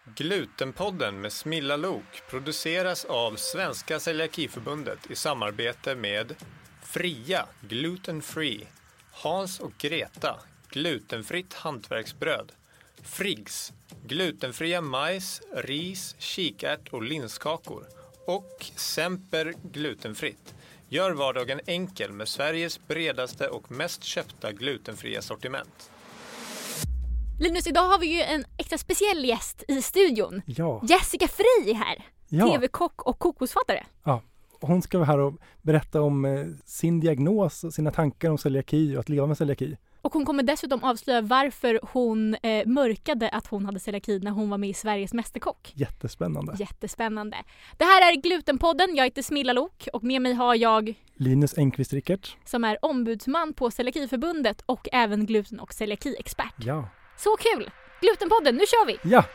Glutenpodden med Smilla Lok produceras av Svenska Celiakiförbundet i samarbete med Fria, Gluten Free, Hans och Greta, glutenfritt hantverksbröd, Friggs, glutenfria majs, ris, kikärt och linskakor och Semper glutenfritt. Gör vardagen enkel med Sveriges bredaste och mest köpta glutenfria sortiment. Linus, idag har vi ju en extra speciell gäst i studion. Ja. Jessica Frey här. Ja. TV-kock och kokosfattare. Ja, och hon ska vara här och berätta om sin diagnos och sina tankar om celiaki och att leva med celiaki. Och hon kommer dessutom avslöja varför hon mörkade att hon hade celiaki när hon var med i Sveriges mästerkock. Jättespännande. Jättespännande. Det här är Glutenpodden. Jag heter Smilla Lok och med mig har jag Linus Engqvist-Rickert, som är ombudsman på Celiakiförbundet och även gluten- och celiaki-expert. Ja. Så kul! Glutenpodden, nu kör vi! Ja!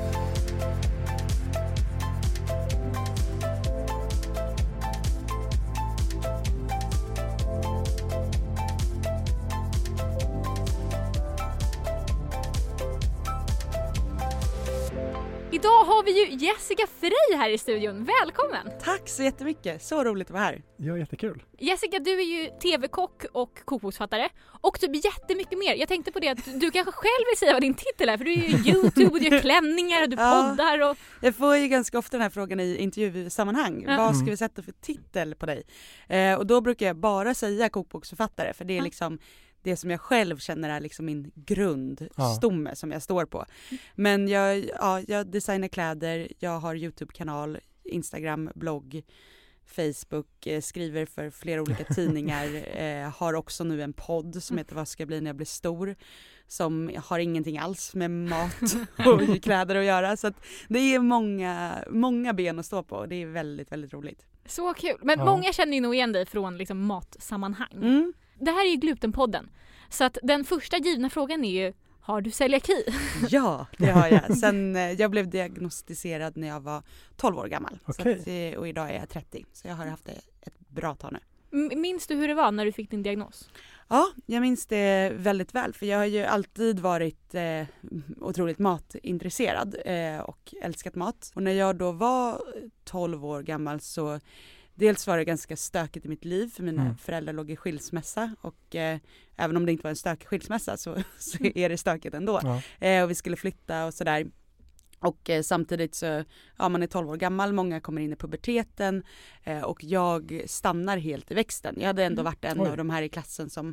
Idag har vi ju Jessica Frey här i studion. Välkommen! Tack så jättemycket, så roligt att vara här. Ja, jättekul. Jessica, du är ju tv-kock och kokboksfattare och typ jättemycket mer. Jag tänkte på det att du kanske själv vill säga vad din titel är, för du är ju YouTube och du gör klänningar och du poddar. Och... Jag får ju ganska ofta den här frågan i intervjusammanhang. Vad ska vi sätta för titel på dig? Och då brukar jag bara säga kokboksförfattare, för det är liksom det som jag själv känner är liksom min grundstomme som jag står på. Men jag designar kläder, jag har YouTube-kanal, Instagram, blogg, Facebook, skriver för flera olika tidningar, har också nu en podd som heter Vad ska jag bli när jag blir stor, som har ingenting alls med mat och kläder att göra. Så att det är många ben att stå på och det är väldigt, väldigt roligt. Så kul. Men många känner ju nog igen dig från liksom matsammanhang. Det här är ju Glutenpodden. Så att den första givna frågan är ju, har du celiaki? Ja, det har jag. Sen jag blev diagnostiserad när jag var 12 år gammal. Okay. Så att, och idag är jag 30. Så jag har haft det ett bra tag nu. Minns du hur det var när du fick din diagnos? Ja, jag minns det väldigt väl. För jag har ju alltid varit otroligt matintresserad och älskat mat. Och när jag då var 12 år gammal så... Dels var det ganska stökigt i mitt liv för mina föräldrar låg i skilsmässa och även om det inte var en stökig skilsmässa så är det stökigt ändå. Ja. Och vi skulle flytta och sådär. Och samtidigt så, man är 12 år gammal, många kommer in i puberteten och jag stannar helt i växten. Jag hade ändå varit en av de här i klassen som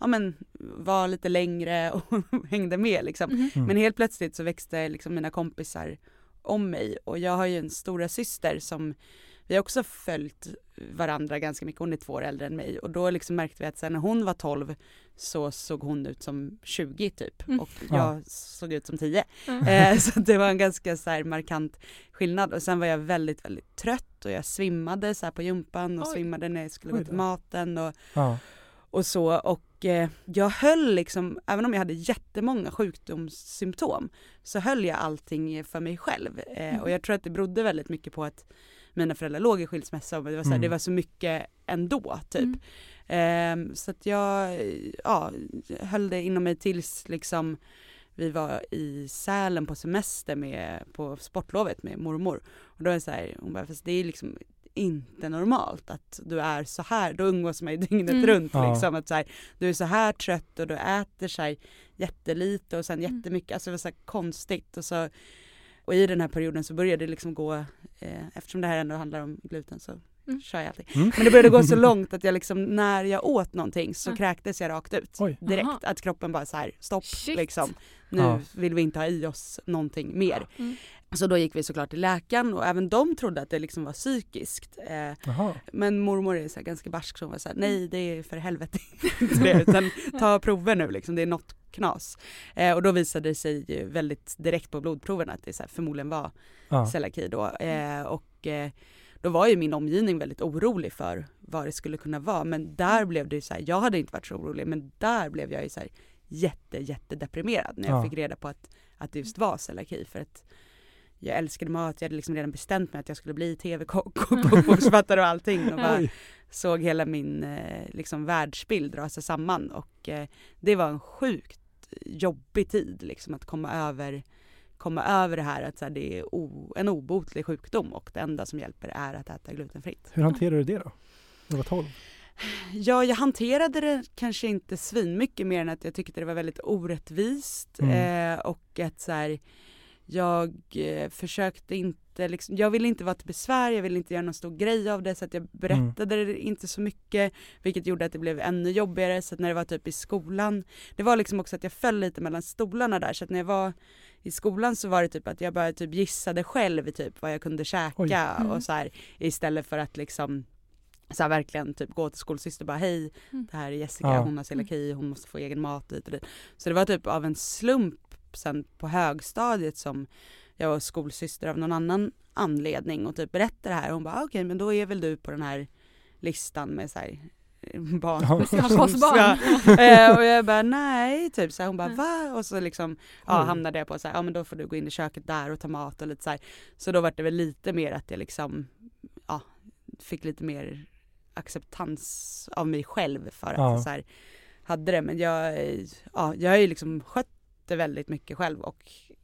var lite längre och hängde med liksom. Men helt plötsligt så växte liksom mina kompisar om mig och jag har ju en stora syster som vi har också följt varandra ganska mycket. Hon är 2 år äldre än mig. Och då liksom märkte vi att sen när hon var 12 så såg hon ut som 20 typ. Och jag såg ut som 10. Så det var en ganska så här markant skillnad. Och sen var jag väldigt, väldigt trött. Och jag svimmade så här på gympan. Och svimmade när jag skulle gå till maten. Och så. Och jag höll liksom, även om jag hade jättemånga sjukdomssymptom. Så höll jag allting för mig själv. Och jag tror att det berodde väldigt mycket på att mina föräldrar låg i skilsmässa och det var, så här, det var så mycket ändå typ. Så att jag höll det inom mig tills liksom vi var i Sälen på semester på sportlovet med mormor. Och då är det så här, hon bara, fast det är liksom inte normalt att du är så här. Då umgås man ju dygnet runt liksom. Att så här, du är så här trött och du äter så här jättelite och sen jättemycket. Alltså det var så här konstigt och i den här perioden så började det liksom gå, eftersom det här ändå handlar om gluten så kör jag alltid. Men det började gå så långt att jag liksom, när jag åt någonting så kräktes jag rakt ut. Direkt. Aha. Att kroppen bara så här, stopp liksom. Nu vill vi inte ha i oss någonting mer. Så då gick vi såklart till läkaren och även de trodde att det liksom var psykiskt. Men mormor är så här ganska barsk som var så här, nej det är för helvete inte det, utan ta prover nu liksom, det är något knas. Och då visade det sig ju väldigt direkt på blodproverna att det så här, förmodligen var celiaki då. Då var ju min omgivning väldigt orolig för vad det skulle kunna vara. Men där blev det så här, jag hade inte varit så orolig, men där blev jag ju så här jättedeprimerad när jag fick reda på att det just var celiaki. För att jag älskade mat, jag hade liksom redan bestämt mig att jag skulle bli tv-kock och kokboksförfattare och allting. Och bara såg hela min liksom världsbild dra sig samman. Och det var en sjukt jobbig tid liksom, att komma över komma över det här att så här, det är en obotlig sjukdom och det enda som hjälper är att äta glutenfritt. Hur hanterar du det då? Du var 12. Ja, jag hanterade det kanske inte svinmycket mer än att jag tyckte det var väldigt orättvist och att så här, jag försökte inte liksom, jag ville inte vara till besvär, jag ville inte göra någon stor grej av det så att jag berättade det inte så mycket, vilket gjorde att det blev ännu jobbigare. Så att när det var typ i skolan, det var liksom också att jag föll lite mellan stolarna där, så att när jag var i skolan så var det typ att jag bara typ gissade själv typ vad jag kunde käka och så här, istället för att liksom så här verkligen typ gå till skolsyster och bara hej, det här är Jessica, hon har celiaki, hon måste få egen mat dit och dit. Så det var typ av en slump sen på högstadiet som jag var skolsyster av någon annan anledning och typ berättade det här. Hon bara okej, men då är väl du på den här listan med så här barn. Och jag bara nej, typ så här, hon bara va? Och så liksom hamnade jag på så här, men då får du gå in i köket där och ta mat och lite så här. Så då var det väl lite mer att jag liksom fick lite mer acceptans av mig själv för att jag så här hade det. Men jag har ju liksom skött det väldigt mycket själv och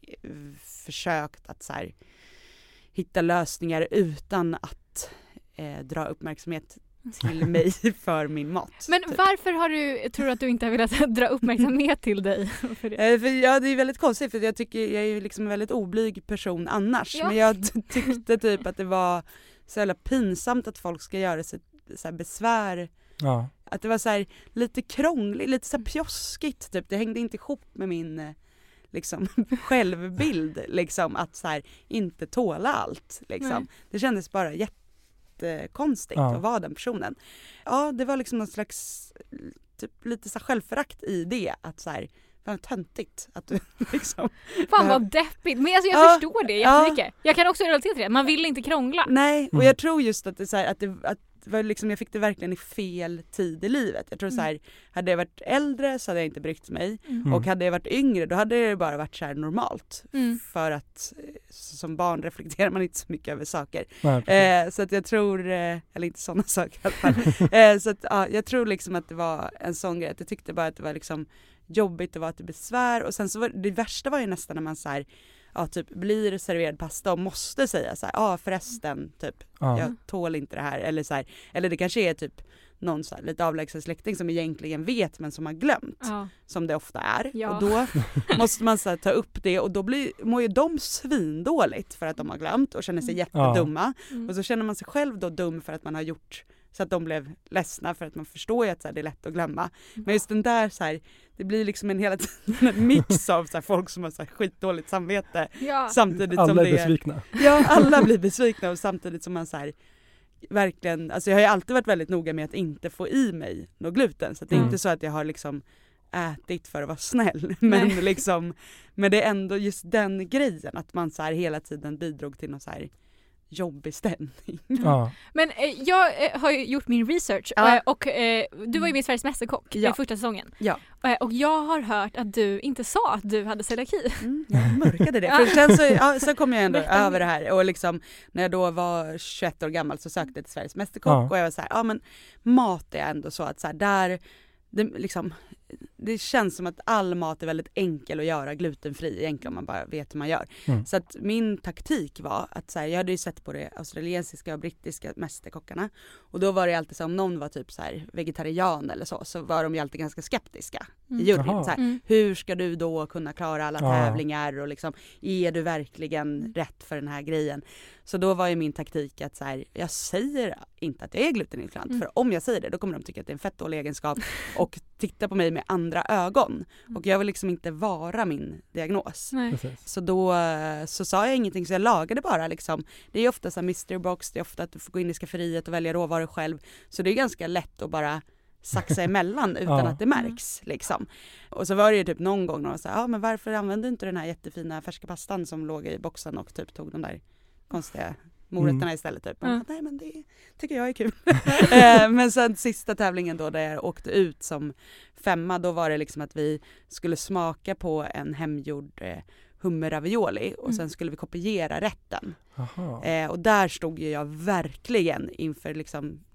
försökt att så här, hitta lösningar utan att dra uppmärksamhet till mig för min mat. Men typ. Varför tror du att du inte har velat dra uppmärksamhet till dig? För det? Det är väldigt konstigt för jag tycker jag är liksom en väldigt oblyg person annars. Ja. Men jag tyckte typ att det var så jävla pinsamt att folk ska göra sig så här besvär. Ja. Att det var så här lite krångligt, lite så här pjoskigt typ. Det hängde inte ihop med min liksom självbild liksom att så här inte tåla allt liksom. Nej. Det kändes bara jättekonstigt att vara den personen. Ja, det var liksom någon slags typ lite så här självförakt i det att så här vad töntigt att du liksom... Fan vad deppigt. Men alltså jag förstår det jättemycket. Jag kan också relatera till det. Man vill inte krångla. Nej, och jag tror just att det så här, att var liksom, jag fick det verkligen i fel tid i livet. Jag tror så här, hade jag varit äldre så hade jag inte brytt mig. Och hade jag varit yngre då hade det bara varit så här normalt. För att som barn reflekterar man inte så mycket över saker. Så att jag tror, eller inte sådana saker i alla fall. Så att jag tror liksom att det var en sån grej. Att jag tyckte bara att det var liksom jobbigt att vara till besvär. Och sen så var det värsta var ju nästan när man så här, typ blir serverad pasta och måste säga så här, förresten typ, jag tål inte det här eller så här, eller det kanske är typ någon så här, lite avlägsen släkting som egentligen vet men som har glömt, som det ofta är. Och då måste man så här, ta upp det och då mår ju de svindåligt för att de har glömt och känner sig jättedumma. Och så känner man sig själv då dum för att man har gjort så att de blev ledsna för att man förstår ju att så här, det är lätt att glömma. Men just den där så här, det blir liksom en hela tiden en mix av så här, folk som har så här, skitdåligt samvete. Samtidigt alla som är det besvikna. Ja, alla blir besvikna och samtidigt som man så här, verkligen, alltså jag har ju alltid varit väldigt noga med att inte få i mig något gluten. Så att det är inte så att jag har liksom ätit för att vara snäll. Men liksom, men det är ändå just den grejen att man så här hela tiden bidrog till någon så här jobbig stämning. Men jag har ju gjort min research och du var ju med i Sveriges Mästerkock i första säsongen. Och jag har hört att du inte sa att du hade celiaki. Jag mörkade det. För sen så kom jag ändå över det här och liksom när jag då var 21 år gammal så sökte jag till Sveriges Mästerkock och jag var så här, men mat är ändå så att så här, där det känns som att all mat är väldigt enkel att göra glutenfri egentligen om man bara vet hur man gör. Så att min taktik var att så här, jag hade ju sett på det australiensiska och brittiska mästerkockarna och då var det alltid så om någon var typ så här vegetarian eller så var de ju alltid ganska skeptiska i juryn. Så här, hur ska du då kunna klara alla tävlingar och liksom, är du verkligen rätt för den här grejen? Så då var ju min taktik att så här, jag säger inte att jag är glutenintolerant för om jag säger det då kommer de tycka att det är en fett dålig egenskap och titta på mig med andra ögon. Och jag vill liksom inte vara min diagnos. Så då så sa jag ingenting så jag lagade bara liksom. Det är ofta så här mystery box, det är ofta att du får gå in i skafferiet och välja råvaror själv. Så det är ganska lätt att bara saxa emellan utan att det märks liksom. Och så var det ju typ någon gång någon sa, men varför använde du inte den här jättefina färska pastan som låg i boxen och typ tog de där konstiga morötterna istället typ. Nej men det tycker jag är kul. Men sen sista tävlingen då där jag åkte ut som 5, då var det liksom att vi skulle smaka på en hemgjord hummerravioli och sen skulle vi kopiera rätten. Och där stod ju jag verkligen inför liksom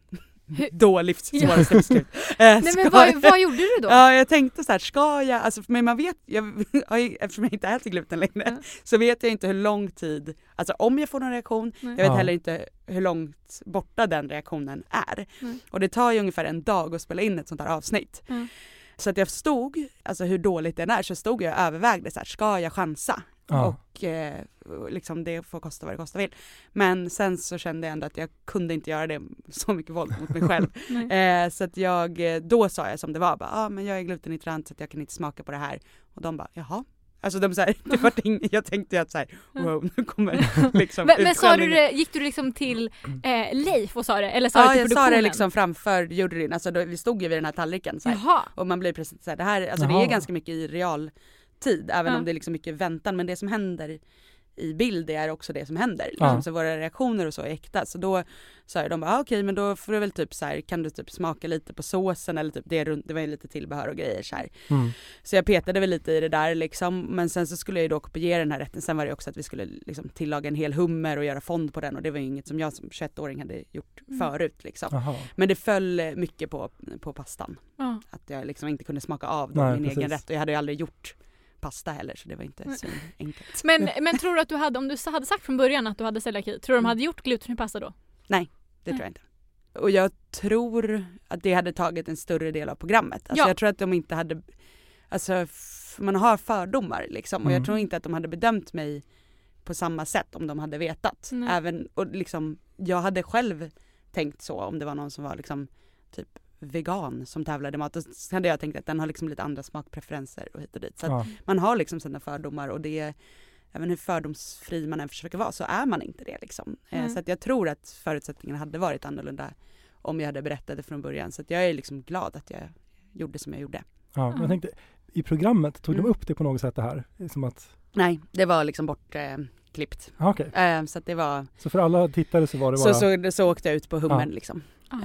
då livsvåraste beslut. Nej, men vad gjorde du då? Ja, jag tänkte så här, ska jag, alltså men man vet, eftersom jag inte äter gluten längre, så vet jag inte hur lång tid, alltså om jag får någon reaktion, jag vet heller inte hur långt borta den reaktionen är. Och det tar ju ungefär en dag att spela in ett sånt här avsnitt. Så att jag stod, alltså hur dåligt den är, så stod jag och övervägde så här, ska jag chansa? Och liksom det får kosta vad det kosta vill. Men sen så kände jag ändå att jag kunde inte göra det så mycket våld mot mig själv. Så att då sa jag som det var, bara, men jag är glutenintolerant så att jag kan inte smaka på det här. Och de bara, jaha. Alltså de så här, det var jag tänkte att så här, wow, nu kommer liksom men sa du det, gick du liksom till Leif och sa det? Eller sa du till produktionen? Jag sa det liksom framför juryn, alltså vi stod ju vid den här tallriken så här, och man blir precis så här, det här, alltså det är ganska mycket i realtid, även om det är liksom mycket väntan, men det som händer i bild, det är också det som händer. Liksom, så våra reaktioner och så är äkta. Så då sa de bara, okej, men då får du väl typ så här, kan du typ smaka lite på såsen eller typ det var ju lite tillbehör och grejer så här. Så jag petade väl lite i det där liksom, men sen så skulle jag ju då kopiera den här rätten. Sen var det också att vi skulle liksom tillaga en hel hummer och göra fond på den, och det var ju inget som jag som 21-åring hade gjort förut liksom. Men det föll mycket på pastan. Att jag liksom inte kunde smaka av min egen rätt, och jag hade ju aldrig gjort pasta heller, så det var inte så enkelt. Men tror du att du hade, om du hade sagt från början att du hade celiaki, tror du de hade gjort glutenfri pasta då? Nej, det tror jag inte. Och jag tror att det hade tagit en större del av programmet. Alltså jag tror att de inte hade, alltså man har fördomar liksom, och jag tror inte att de hade bedömt mig på samma sätt om de hade vetat. Även, och liksom, jag hade själv tänkt så om det var någon som var liksom typ vegan som tävlade mat, och så hade jag tänkt att den har liksom lite andra smakpreferenser och hit och dit. Så att man har liksom sina fördomar, och det är, även hur fördomsfri man än försöker vara, så är man inte det liksom. Så att jag tror att förutsättningarna hade varit annorlunda om jag hade berättat det från början. Så att jag är liksom glad att jag gjorde som jag gjorde. Ja, jag tänkte, i programmet tog de upp det på något sätt det här? Som att... Nej, det var liksom bortklippt. Okay. Så att det var... Så för alla tittare så var det bara... Så åkte jag ut på hummern liksom.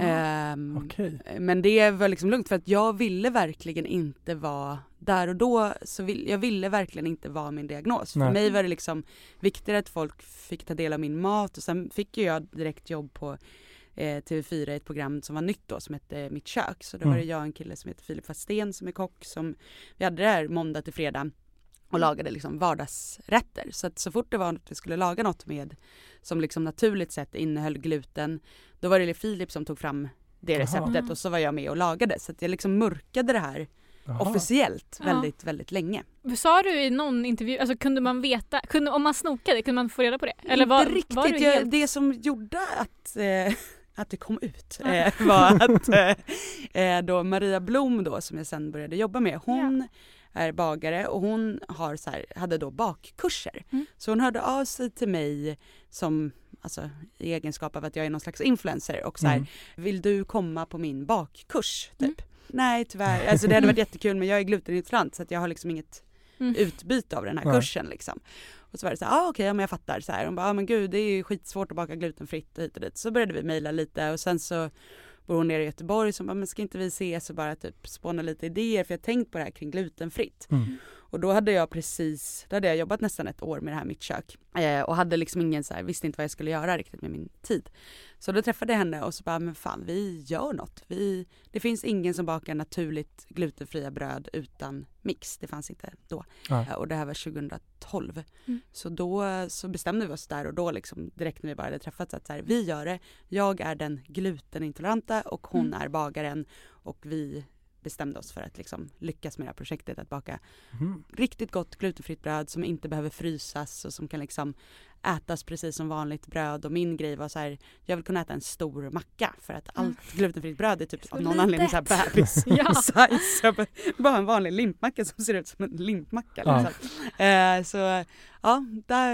Men det var liksom lugnt, för att jag ville verkligen inte vara där och då, jag ville verkligen inte vara min diagnos. För mig var det liksom viktigare att folk fick ta del av min mat, och sen fick jag direkt jobb på TV4 i ett program som var nytt då, som hette Mitt kök. Så då var det jag och en kille som heter Filip Fastén som är kock, som vi hade där måndag till fredag och lagade liksom vardagsrätter. Så att så fort det var att vi skulle laga något med som liksom naturligt sett innehöll gluten, då var det Filip som tog fram det receptet, och så var jag med och lagade. Så att jag liksom mörkade det här officiellt väldigt, väldigt länge. Sa du i någon intervju, alltså kunde man veta, om man snokade, kunde man få reda på det? Eller inte riktigt. Var du helt... Det som gjorde att det kom ut var att då Maria Blom då, som jag sen började jobba med, hon är bagare, och hon har hade då bakkurser. Så hon hörde av sig till mig som, alltså i egenskap av att jag är någon slags influencer, och vill du komma på min bakkurs typ? Nej, tyvärr. Alltså det hade varit jättekul, men jag är glutenintolerant, så att jag har liksom inget utbyte av den här kursen liksom. Och så var det okej, men jag fattar så här. Hon bara, men gud, det är ju skitsvårt att baka glutenfritt hit och dit. Så började vi mejla lite, och sen så bor hon nere i Göteborg, som bara, men ska inte vi ses och bara typ spåna lite idéer, för jag tänkt på det här kring glutenfritt. Och då hade jag jobbat nästan ett år med det här Mitt kök. Och hade liksom ingen visste inte vad jag skulle göra riktigt med min tid. Så då träffade jag henne och så bara, men fan, vi gör något. Det finns ingen som bakar naturligt glutenfria bröd utan mix. Det fanns inte då. Och det här var 2012. Så då så bestämde vi oss där och då liksom, direkt när vi bara hade träffats, att vi gör det. Jag är den glutenintoleranta och hon är bagaren, och vi bestämde oss för att liksom lyckas med det här projektet, att baka riktigt gott glutenfritt bröd som inte behöver frysas och som kan liksom ätas precis som vanligt bröd. Och min grej var jag vill kunna äta en stor macka, för att allt glutenfritt bröd är typ av någon anledning bebis-size. Bara en vanlig limpmacka som ser ut som en limpmacka. Liksom. Så ja,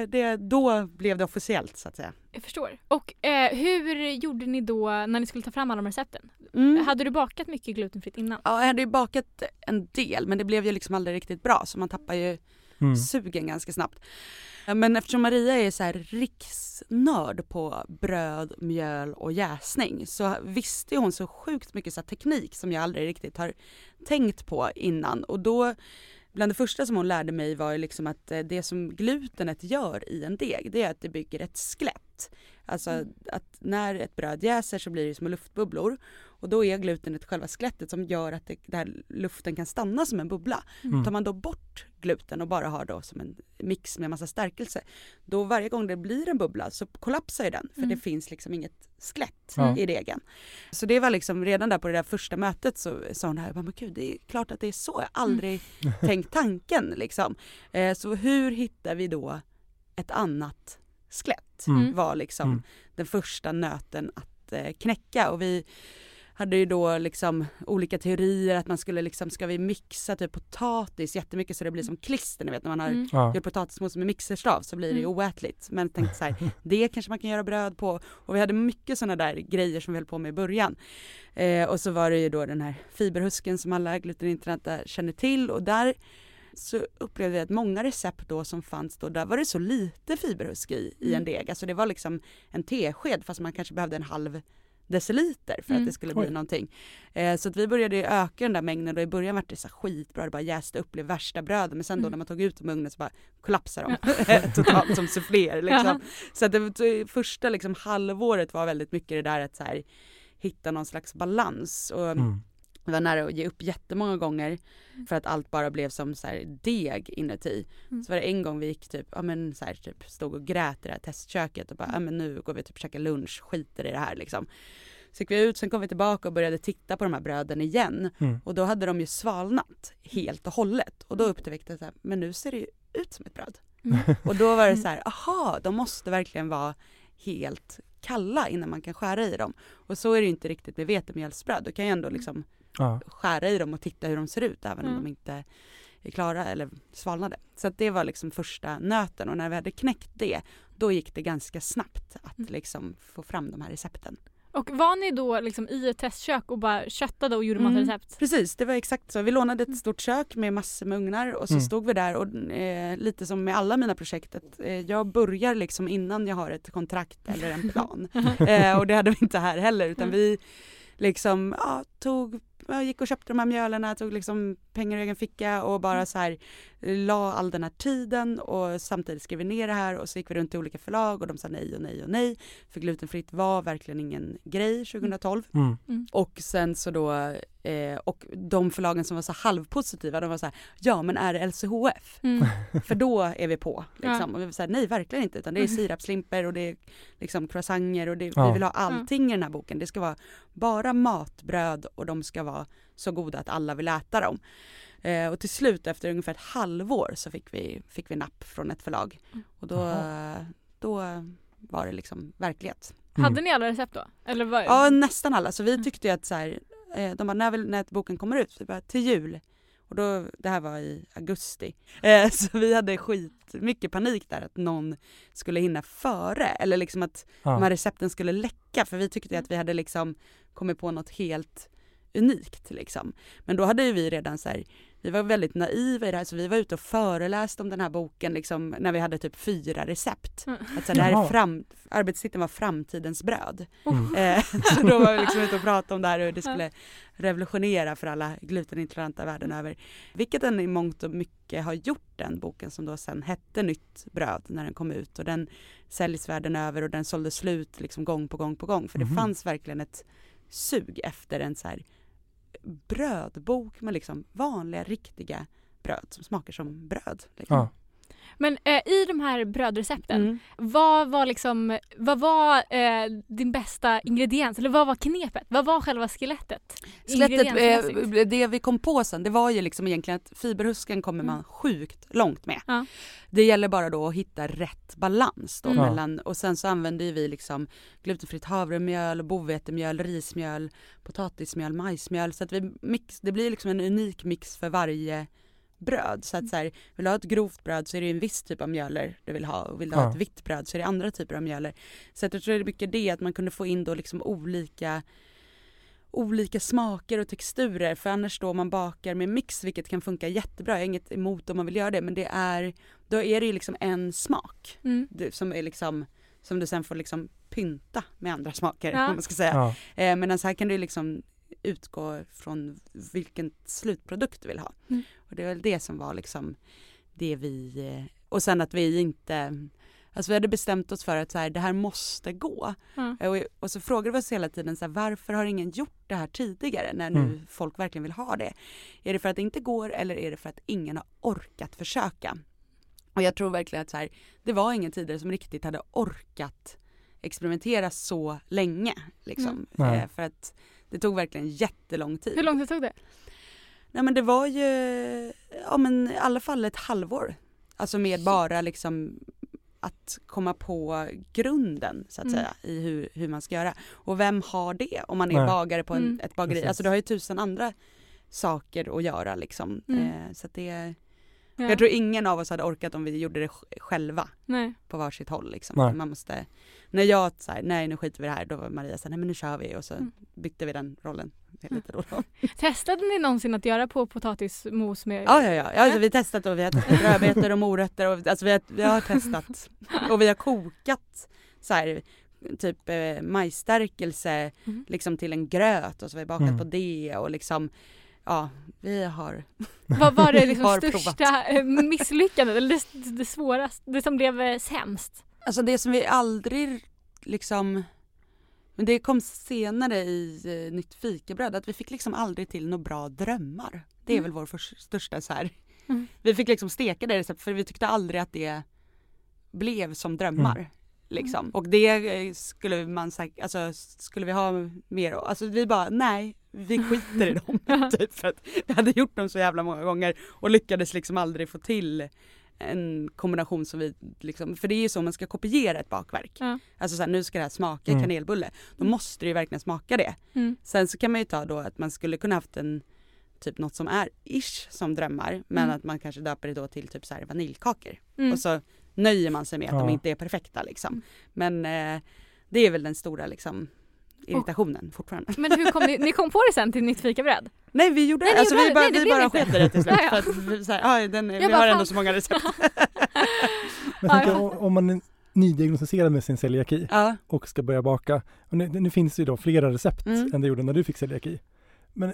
då blev det officiellt, så att säga. Jag förstår. Och hur gjorde ni då när ni skulle ta fram alla de recepten? Hade du bakat mycket glutenfritt innan? Ja, jag hade ju bakat en del, men det blev ju liksom aldrig riktigt bra, så man tappar ju sugen ganska snabbt. Men eftersom Maria är riksnörd på bröd, mjöl och jäsning, så visste hon så sjukt mycket teknik som jag aldrig riktigt har tänkt på innan. Och då, bland det första som hon lärde mig var ju liksom att det som glutenet gör i en deg, det är att det bygger ett skelett. Alltså att när ett bröd jäser så blir det små luftbubblor. Och då är glutenet själva skelettet som gör att där luften kan stanna som en bubbla. Tar man då bort gluten och bara har då som en mix med massa stärkelse, då varje gång det blir en bubbla så kollapsar ju den. För det finns liksom inget skelett i degen. Så det var liksom redan där på det där första mötet så sa hon här, men gud, det är klart att det är så. Jag har aldrig tänkt tanken liksom. Så hur hittar vi då ett annat skelett? Var liksom den första nöten att knäcka. Och vi hade ju då liksom olika teorier att man skulle liksom, ska vi mixa typ potatis jättemycket så det blir som klister, ni vet när man har gjort potatismos med mixerstav så blir det ju oätligt. Men jag tänkte så här, det kanske man kan göra bröd på. Och vi hade mycket sådana där grejer som vi höll på med i början. Och så var det ju då den här fiberhusken som alla glutenintoleranta känner till, och där så upplevde vi att många recept då som fanns då, där var det så lite fiberhusk i en deg. Alltså det var liksom en tesked fast man kanske behövde en halv deciliter för att det skulle bli någonting. Så att vi började öka den där mängden, och i början var det så skitbra, det bara jäste upp, blev värsta bröden, men sen då när man tog ut dem i ugnen så bara kollapsade de totalt som suffléer liksom. Så att det första liksom halvåret var väldigt mycket det där att så här, hitta någon slags balans, och det var nära att ge upp jättemånga gånger för att allt bara blev som så här deg inuti. Så var det en gång vi gick typ, så här, typ stod och grät i det här testköket och bara, men nu går vi typ käka lunch, skiter i det här liksom. Så gick vi ut, sen kom vi tillbaka och började titta på de här bröden igen. Och då hade de ju svalnat helt och hållet. Och då upptäckte jag att men nu ser det ju ut som ett bröd. Och då var det så här, aha, de måste verkligen vara helt kalla innan man kan skära i dem. Och så är det ju inte riktigt med vetemjölsbröd. Du kan ju ändå liksom skära i dem och titta hur de ser ut även om de inte är klara eller svalnade. Så att det var liksom första nöten, och när vi hade knäckt det, då gick det ganska snabbt att liksom få fram de här recepten. Och var ni då liksom i ett testkök och bara köttade och gjorde massa recept? Precis, det var exakt så. Vi lånade ett stort kök med massor med ugnar, och så stod vi där, och lite som med alla mina projekt, jag börjar liksom innan jag har ett kontrakt eller en plan. Och det hade vi inte här heller, utan vi liksom jag gick och köpte de här mjölerna, tog liksom pengar i egen ficka och bara så här la all den här tiden, och samtidigt skrev vi ner det här, och så gick vi runt till olika förlag och de sa nej och nej och nej, för glutenfritt var verkligen ingen grej 2012. Och sen så då och de förlagen som var så halvpositiva, de var så här, ja men är det LCHF? För då är vi på liksom. Och vi var så här, nej verkligen inte, utan det är sirapslimper och det är liksom croissanter, och vi vill ha allting i den här boken. Det ska vara bara matbröd, och de ska vara så goda att alla vill äta dem. Och till slut efter ungefär ett halvår så fick vi napp från ett förlag. Och då var det liksom verklighet. Hade ni alla recept då? Eller var... Ja, nästan alla. Så vi tyckte att så här, de bara, när boken kommer ut, så bara, till jul. Och då, det här var i augusti. Så vi hade mycket panik där att någon skulle hinna före. Eller liksom att de här recepten skulle läcka. För vi tyckte att vi hade liksom kommit på något helt unikt liksom. Men då hade ju vi redan så här, vi var väldigt naiva i det här, så vi var ute och föreläste om den här boken liksom, när vi hade typ 4 recept. Att så här, det här arbetstiteln var framtidens bröd. Så då var vi liksom ute och pratade om det här, hur det skulle revolutionera för alla glutenintoleranta världen över. Vilket den i mångt och mycket har gjort, den boken som då sen hette Nytt bröd när den kom ut, och den säljs världen över, och den sålde slut liksom gång på gång på gång, för det fanns verkligen ett sug efter en så här brödbok med liksom vanliga, riktiga bröd som smakar som bröd. Liksom. Men i de här brödrecepten, vad var din bästa ingrediens? Eller vad var knepet? Vad var själva skelettet? Det vi kom på sen, det var ju liksom egentligen att fiberhusken kommer man sjukt långt med. Det gäller bara då att hitta rätt balans då mellan, och sen så använder vi liksom glutenfritt havremjöl, bovetemjöl, rismjöl, potatismjöl, majsmjöl, så att det blir liksom en unik mix för varje bröd. Så att så här, vill du ha ett grovt bröd så är det en viss typ av mjöler du vill ha, och vill du ha ett vitt bröd så är det andra typer av mjöler. Så att jag tror det är mycket det, att man kunde få in då liksom olika smaker och texturer, för annars då man bakar med mix, vilket kan funka jättebra, jag har inget emot om man vill göra det, men då är det ju liksom en smak som är liksom, som du sen får liksom pynta med andra smaker, om man ska säga. Men så här kan du liksom utgå från vilken slutprodukt du vill ha. Och det är väl det som var liksom det vi, och sen att vi inte Alltså vi hade bestämt oss för att så här, det här måste gå. Och så frågade vi oss hela tiden så här, varför har ingen gjort det här tidigare när nu folk verkligen vill ha det? Är det för att det inte går eller är det för att ingen har orkat försöka? Och jag tror verkligen att så här, det var ingen tidigare som riktigt hade orkat experimentera så länge. Liksom. För att det tog verkligen jättelång tid. Hur lång tid tog det? Nej, men det var ju i alla fall ett halvår. Alltså med bara liksom att komma på grunden så att säga i hur man ska göra. Och vem har det om man är bagare på ett bageri? Precis. Alltså du har ju 1000 andra saker att göra liksom. Så att det jag tror ingen av oss hade orkat om vi gjorde det själva. Nej. På varsitt håll liksom. Man måste, när jag så här, nej nu skiter vi det här, då var Maria så här, nej men nu kör vi och så bytte vi den rollen. Lite då. Testade ni någonsin att göra på potatismos med? Ja. Alltså, vi har testat och vi har testat rödbetor och morötter och alltså, vi har testat och vi har kokat så här, typ majsstärkelse liksom till en gröt och så har vi bakat på det och liksom vi har vad var det liksom största misslyckandet eller det svåraste, det som blev sämst? Alltså det som vi aldrig liksom, men det kom senare i Nytt fikabröd att vi fick liksom aldrig till några bra drömmar. Det är väl vår största så här. Vi fick liksom steka det recept för vi tyckte aldrig att det blev som drömmar. Liksom. Och det skulle man sagt, alltså skulle vi ha mer, alltså vi bara nej, vi skiter i dem typ, för att vi hade gjort dem så jävla många gånger och lyckades liksom aldrig få till en kombination som vi liksom, för det är ju så man ska kopiera ett bakverk. Alltså så här, nu ska det här smaka kanelbulle. Då måste det ju verkligen smaka det. Sen så kan man ju ta då att man skulle kunna haft en typ något som är ish som drömmar, men att man kanske döper det då till typ så här vaniljkakor. Och så nöjer man sig med att de inte är perfekta liksom. Men det är väl den stora liksom irritationen fortfarande. Men hur kom ni kom på det sen till Nytt fikabröd? Nej, vi gjorde det. Alltså vi bara sket det till slut. För att så här, vi har ändå så många recept. Men jag tänker, om man är nydiagnostiserad med sin celiaki och ska börja baka. Och nu finns det ju då flera recept än det gjorde när du fick celiaki. Men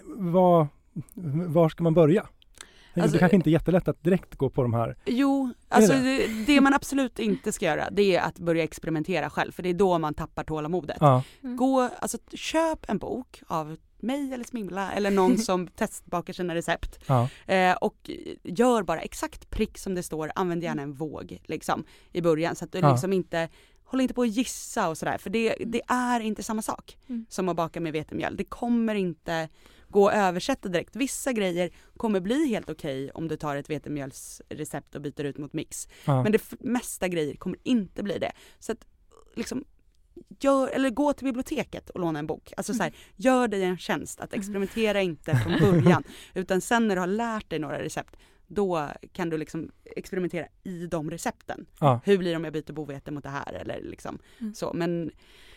var ska man börja? Alltså, det kanske inte är jättelätt att direkt gå på de här. Jo, alltså det man absolut inte ska göra, det är att börja experimentera själv. För det är då man tappar tålamodet. Alltså köp en bok av mig eller Smilla eller någon som testbakar sina recept. Och gör bara exakt prick som det står. Använd gärna en våg liksom, i början. Så att du liksom inte, håll inte på att gissa och sådär. För det är inte samma sak som att baka med vetemjöl. Det kommer inte gå att översätta direkt. Vissa grejer kommer bli helt okej om du tar ett vetemjölsrecept och byter ut mot mix. Men det mesta grejer kommer inte bli det. Så att liksom gå till biblioteket och låna en bok. Alltså så här, gör dig en tjänst att experimentera inte från början. Utan sen när du har lärt dig några recept, då kan du liksom experimentera i de recepten. Hur blir det om jag byter bovete mot det här? Eller liksom så. Men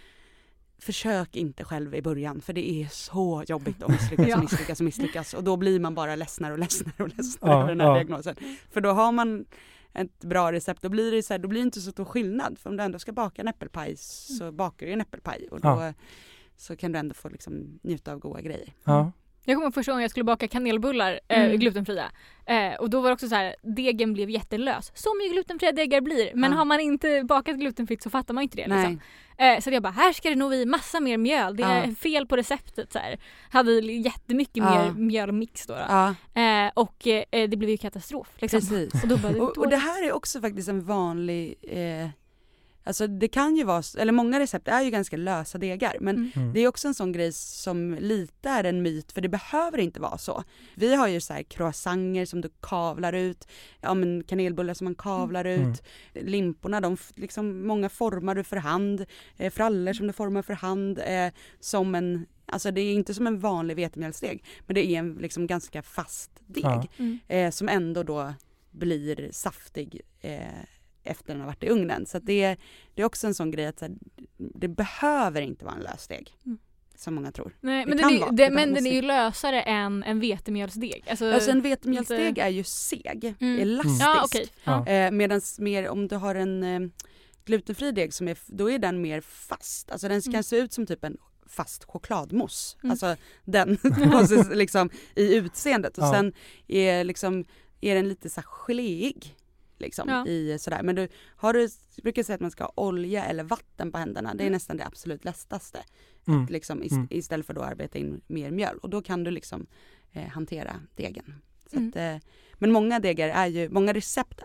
försök inte själv i början, för det är så jobbigt att misslyckas. Och då blir man bara ledsnare över den här diagnosen. För då har man ett bra recept, då blir det så här, då blir det inte så stor skillnad. För om du ändå ska baka en äppelpaj så bakar du en äppelpaj. Och då så kan du ändå få liksom njuta av goda grejer. Jag kommer första gången jag skulle baka kanelbullar glutenfria. Och då var det också så här, degen blev jättelös. Som ju glutenfria degar blir. Men har man inte bakat glutenfritt så fattar man inte det. Liksom. Så jag bara, här ska det nog i massa mer mjöl. Det är fel på receptet. Så här. Hade jättemycket mer mjölmix då. Och det blev ju katastrof. Liksom. Precis. Och det här är också faktiskt en vanlig... Alltså det kan ju vara, eller många recept är ju ganska lösa degar, men det är också en sån grej som lite är en myt, för det behöver inte vara så. Vi har ju så här croissanter som du kavlar ut, men kanelbullar som man kavlar ut, limporna, de liksom, många formar du för hand, frallor som du formar för hand, som en, alltså det är inte som en vanlig vetemjölsdeg, men det är en liksom ganska fast deg som ändå då blir saftig efter den har varit i ugnen. Så att det är också en sån grej att så här, det behöver inte vara en lösdeg som många tror. Nej, men den är ju lösare än en vetemjölsdeg. Alltså en vetemjölsdeg är ju seg, elastisk. Medan mer om du har en glutenfri deg som då är den mer fast. Alltså den kan se ut som typ en fast chokladmousse. Alltså den liksom i utseendet. Och sen är den lite så här geléig. liksom, i sådär. Men du brukar säga att man ska ha olja eller vatten på händerna. Det är nästan det absolut lättaste. Liksom, istället för att arbeta in mer mjöl. Och då kan du liksom hantera degen. Så att, men många recept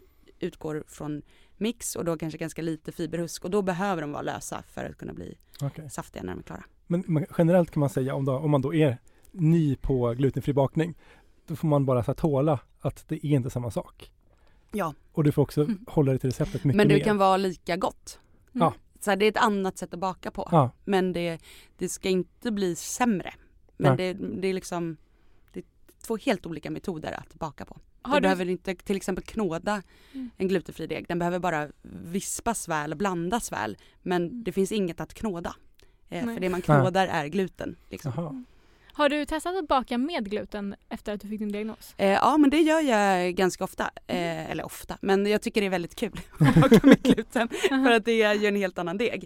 utgår från mix och då kanske ganska lite fiberhusk. Och då behöver de vara lösa för att kunna bli saftiga när de är klara. Men generellt kan man säga om man då är ny på glutenfri bakning, då får man bara så här tåla att det är inte samma sak. Ja. Och du får också hålla dig till receptet mycket mer. Men det kan vara lika gott. Ja. Så här, det är ett annat sätt att baka på. Ja. Men det ska inte bli sämre. Men det är liksom det är 2 helt olika metoder att baka på. Du behöver inte till exempel knåda en glutenfri deg. Den behöver bara vispas väl och blandas väl. Men det finns inget att knåda. För det man knådar är gluten. Liksom. Har du testat att baka med gluten efter att du fick din diagnos? Ja, men det gör jag ganska ofta. Eller ofta, men jag tycker det är väldigt kul att baka med gluten. För att det är ju en helt annan deg.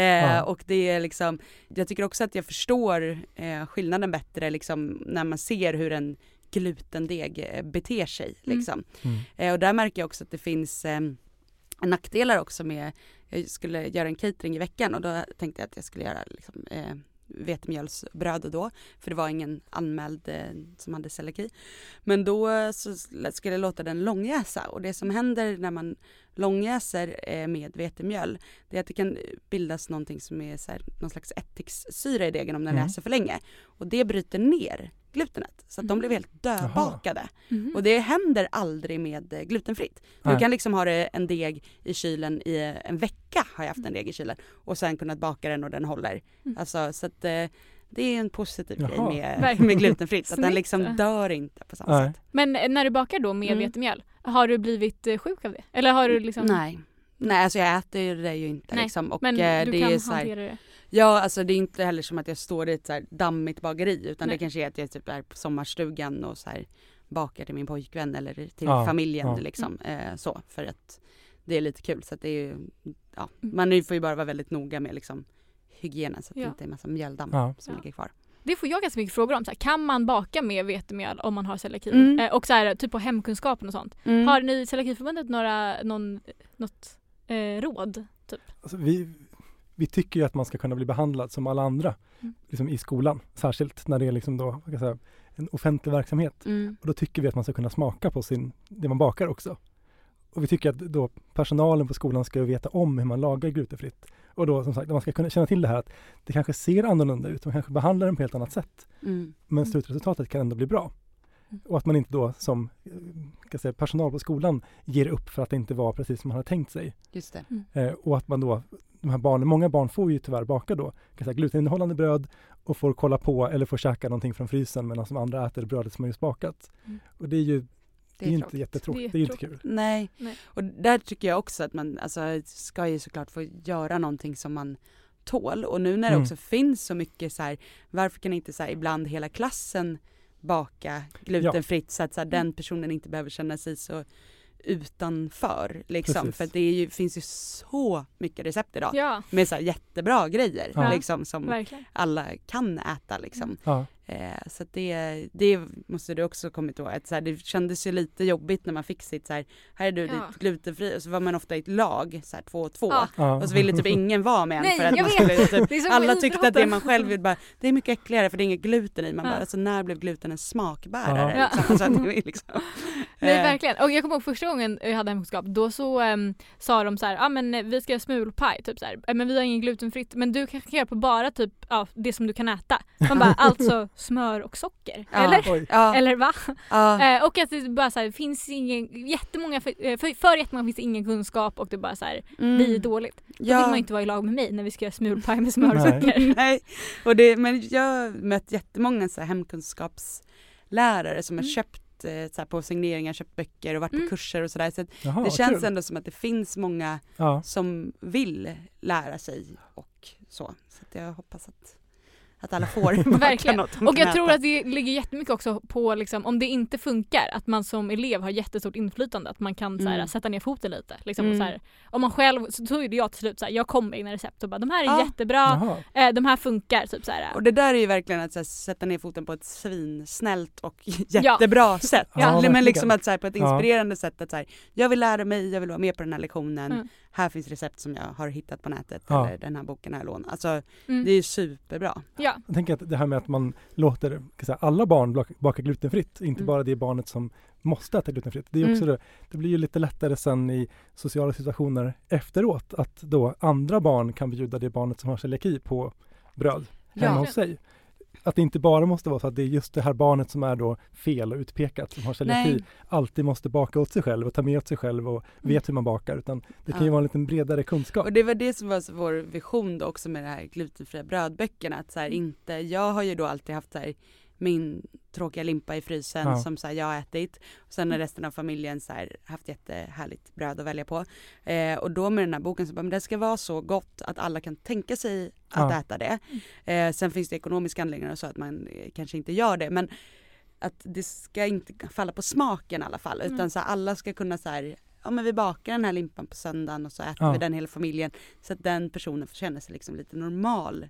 Och det är liksom, jag tycker också att jag förstår skillnaden bättre liksom, när man ser hur en glutendeg beter sig. Liksom. Och där märker jag också att det finns nackdelar också med, jag skulle göra en catering i veckan och då tänkte jag att jag skulle göra liksom, vetemjölsbröd då, för det var ingen anmäld som hade celiaki. Men då så skulle jag låta den långjäsa och det som händer när man långjäser med vetemjöl, det är att det kan bildas någonting som är så här, någon slags ättikssyra i degen om den jäser för länge och det bryter ner glutenet så att de blev helt dödbakade. Och det händer aldrig med glutenfritt. Du kan liksom ha en deg i kylen i en vecka, har jag haft en deg i kylen och sen kunnat baka den och den håller. Alltså, så att det är en positiv grej med glutenfritt. Att den liksom dör inte på samma sätt. Men när du bakar då med vetemjöl, har du blivit sjuk av det? Eller har du liksom... Nej, alltså jag äter det ju inte. Liksom. Och men det du kan är så här, hantera det? Ja, alltså det är inte heller som att jag står i ett så här dammigt bageri. Utan det kanske är att jag typ är på sommarstugan och så här bakar till min pojkvän eller till familjen. Liksom, så, för att det är lite kul. Så att det är ju, man får ju bara vara väldigt noga med liksom, hygienen så att det inte är en massa mjöldamm som ligger kvar. Det får jag ganska mycket frågor om. Så här, kan man baka med vetemjöl om man har celiaki? Och så här, typ på hemkunskapen och sånt. Har ni Celiakiförbundet något råd? Typ? Alltså, vi tycker ju att man ska kunna bli behandlad som alla andra liksom i skolan. Särskilt när det är liksom då, kan säga, en offentlig verksamhet. Och då tycker vi att man ska kunna smaka på det man bakar också. Och vi tycker att då personalen på skolan ska veta om hur man lagar glutenfritt. Och då som sagt, man ska kunna känna till det här att det kanske ser annorlunda ut. Man kanske behandlar den på ett helt annat sätt. Men slutresultatet kan ändå bli bra. Och att man inte då som personal på skolan ger upp för att det inte var precis som man hade tänkt sig. Just det. Och att man då, många barn får ju tyvärr baka då gluteninnehållande bröd och får kolla på eller får käka någonting från frysen medan de andra äter brödet som är just bakat. Och det är ju det är inte jättetråkigt. Det är inte kul. Nej. Och där tycker jag också att man ska ju såklart få göra någonting som man tål. Och nu när det också finns så mycket så här, varför kan inte så här, ibland hela klassen baka glutenfritt så att så här, den personen inte behöver känna sig så utanför liksom. För att det finns ju så mycket recept idag med så här jättebra grejer liksom, som alla kan äta liksom. Så att det måste du också kommit ihåg att så här, det kändes ju lite jobbigt när man fick sitt så här är du ditt glutenfri och så var man ofta i ett lag så här 2 och 2 och så ville typ ingen vara med en för att man skulle typ, alla tyckte att det man själv vill bara det är mycket äckligare för det är inget gluten i man bara alltså när blev gluten en smakbärare liksom, så att det liksom. Nej verkligen och jag kommer ihåg första gången jag hade hemkunskap då så sa de så här men vi ska göra smulpaj typ så här men vi har ingen glutenfritt men du kan göra på bara typ det som du kan äta man bara alltså smör och socker eller va? Och att det bara så här, finns jättemånga för jättemånga finns det ingen kunskap och det bara så här blir dåligt. Då vill man inte vara i lag med mig när vi ska göra smulpaj med smör och socker. Nej. Men jag har mött jättemånga så här hemkunskapslärare som har köpt så här, på signeringar, köpt böcker och varit på kurser och sådär. Så det känns ändå som att det finns många som vill lära sig och så. Så att jag hoppas att att alla får verkligen. något. Och jag tror att det ligger jättemycket också på liksom, om det inte funkar, att man som elev har jättestort inflytande, att man kan så här, sätta ner foten lite liksom, och så här, om man själv så är det jag till slut så här, jag kom med egna recept och bara de här är jättebra, de här funkar typ så här. Och det där är ju verkligen att så här, sätta ner foten på ett svinsnällt och jättebra sätt. Men liksom att så här, på ett inspirerande sätt att så här, jag vill lära mig, jag vill vara med på den här lektionen. Här finns recept som jag har hittat på nätet eller den här boken här lån. Alltså det är superbra. Ja. Jag tänker att det här med att man låter alla barn baka glutenfritt, inte bara det barnet som måste äta glutenfritt. Det är också det blir ju lite lättare sen i sociala situationer efteråt att då andra barn kan bjuda det barnet som har celiaki på bröd hemma hos sig. Att det inte bara måste vara så att det är just det här barnet som är då fel och utpekat som har celiaki alltid måste baka åt sig själv och ta med åt sig själv och vet hur man bakar, utan det kan ju vara en liten bredare kunskap. Och det var det som var vår vision då också med det här glutenfria brödböckerna, att så här, inte, jag har ju då alltid haft så här, min tråkiga limpa i frysen som så här, jag har ätit. Och sen har resten av familjen så här, haft jättehärligt bröd att välja på. Och då med den här boken så bara, men det ska vara så gott att alla kan tänka sig att äta det. Sen finns det ekonomiska anledningar så att man kanske inte gör det. Men att det ska inte falla på smaken i alla fall. Utan så här, alla ska kunna så här, ja men vi bakar den här limpan på söndagen och så äter vi den hela familjen, så att den personen får känna sig liksom lite normal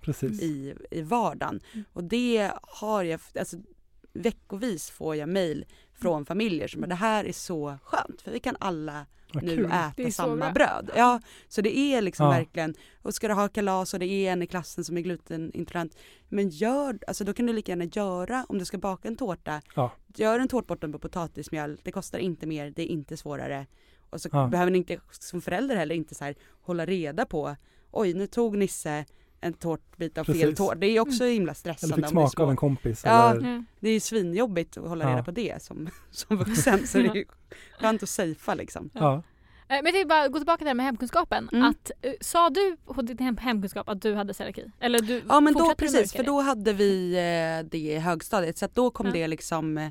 i vardagen. Och det har jag, alltså veckovis får jag mejl från familjer som det här är så skönt för vi kan alla nu äta samma bröd. Ja, så det är liksom verkligen, och ska du ha kalas och det är en i klassen som är glutenintolerant, men alltså då kan du lika gärna göra, om du ska baka en tårta, gör en tårtbotten på potatismjöl, det kostar inte mer, det är inte svårare. Och så behöver ni inte som förälder heller inte så här hålla reda på, oj nu tog Nisse en tårtbit av fel tårt. Det är också himla stressande. Eller fick smaka av en kompis. Ja, eller... det är ju svinjobbigt att hålla reda på det som vuxen. Så det är ju skönt att safea liksom. Ja. Men jag tänkte bara gå tillbaka där med hemkunskapen. Att, sa du på din hemkunskap att du hade celiaki? Eller du men då precis, för då hade vi det i högstadiet. Så att då kom det liksom,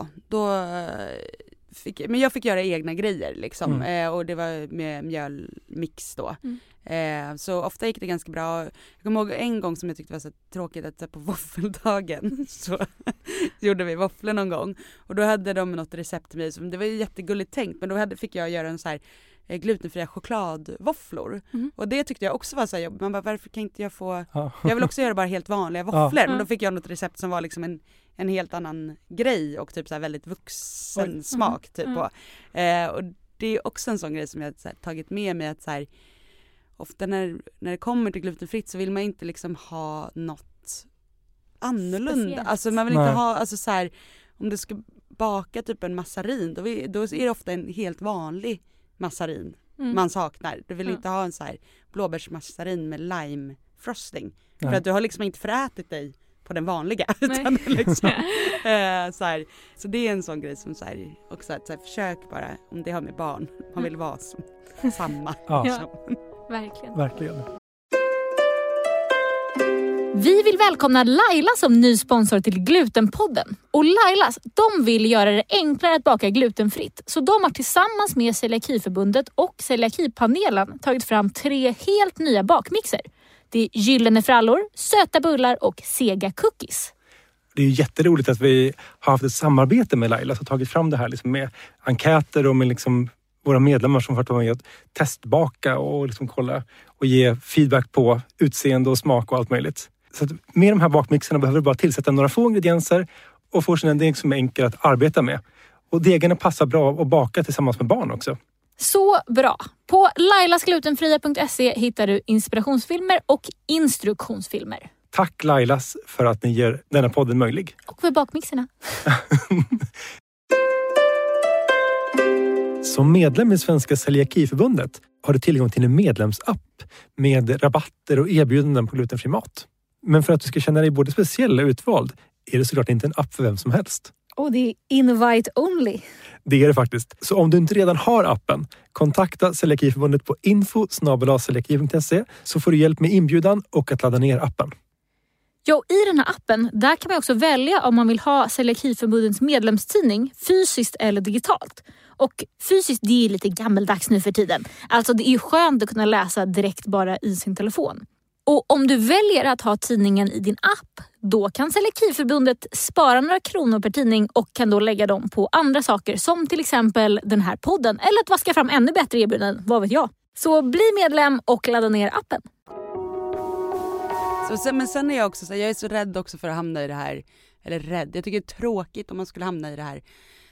men jag fick göra egna grejer liksom. Och det var med mjölmix då. Så ofta gick det ganska bra. Jag kommer ihåg en gång som jag tyckte var så tråkigt, att på våffeldagen så gjorde vi våfflor någon gång. Och då hade de något recept till mig. Så det var ju jättegulligt tänkt, men då fick jag göra en så här glutenfria chokladvåfflor. Och det tyckte jag också var så här jobbigt. Man bara, varför kan inte jag få... Jag vill också göra bara helt vanliga våfflor. Men då fick jag något recept som var liksom en helt annan grej och typ så här väldigt vuxen smak typ på. Och det är också en sån grej som jag så här, tagit med mig, att så här, ofta när det kommer till glutenfritt så vill man inte liksom ha något annorlunda. Speciellt. Alltså man vill inte ha, alltså så här, om du ska baka typ en massarin, då är det ofta en helt vanlig massarin man saknar. Du vill inte ha en så här blåbärsmassarin med lime frosting. För att du har liksom inte förätit dig på den vanliga. Utan liksom, så här. Så det är en sån grej som så här, också att så här, försök bara, om det har med barn, man vill vara samma. Verkligen. Vi vill välkomna Laila som ny sponsor till Glutenpodden. Och Lailas, de vill göra det enklare att baka glutenfritt. Så de har tillsammans med Celiakiförbundet och Celiakipanelen tagit fram 3 helt nya bakmixer. Det är gyllene frallor, söta bullar och sega cookies. Det är jätteroligt att vi har haft ett samarbete med Laila och tagit fram det här liksom med enkäter och med liksom våra medlemmar som får vara med att testbaka och liksom kolla och ge feedback på utseende och smak och allt möjligt. Så att med de här bakmixerna behöver du bara tillsätta några få ingredienser och få en deg som är enkel att arbeta med. Och degarna passar bra att baka tillsammans med barn också. Så bra! På lailasglutenfria.se hittar du inspirationsfilmer och instruktionsfilmer. Tack Lailas för att ni gör denna podden möjlig. Och för bakmixerna. Som medlem i Svenska Celiakiförbundet har du tillgång till en medlemsapp med rabatter och erbjudanden på glutenfri mat. Men för att du ska känna dig både speciell och utvald är det såklart inte en app för vem som helst. Och det är invite only. Det är det faktiskt. Så om du inte redan har appen, kontakta Celiakiförbundet på info@celiaki.se så får du hjälp med inbjudan och att ladda ner appen. Jo, i den här appen, där kan man också välja om man vill ha Celiakiförbundets medlemstidning fysiskt eller digitalt. Och fysiskt, det är lite gammeldags nu för tiden. Alltså det är ju skönt att kunna läsa direkt bara i sin telefon. Och om du väljer att ha tidningen i din app, då kan Celiakiförbundet spara några kronor per tidning och kan då lägga dem på andra saker som till exempel den här podden eller att vaska fram ännu bättre erbjudanden, vad vet jag. Så bli medlem och ladda ner appen. Men sen är jag också så jag är så rädd också för att hamna i det här, eller rädd, jag tycker det är tråkigt om man skulle hamna i det här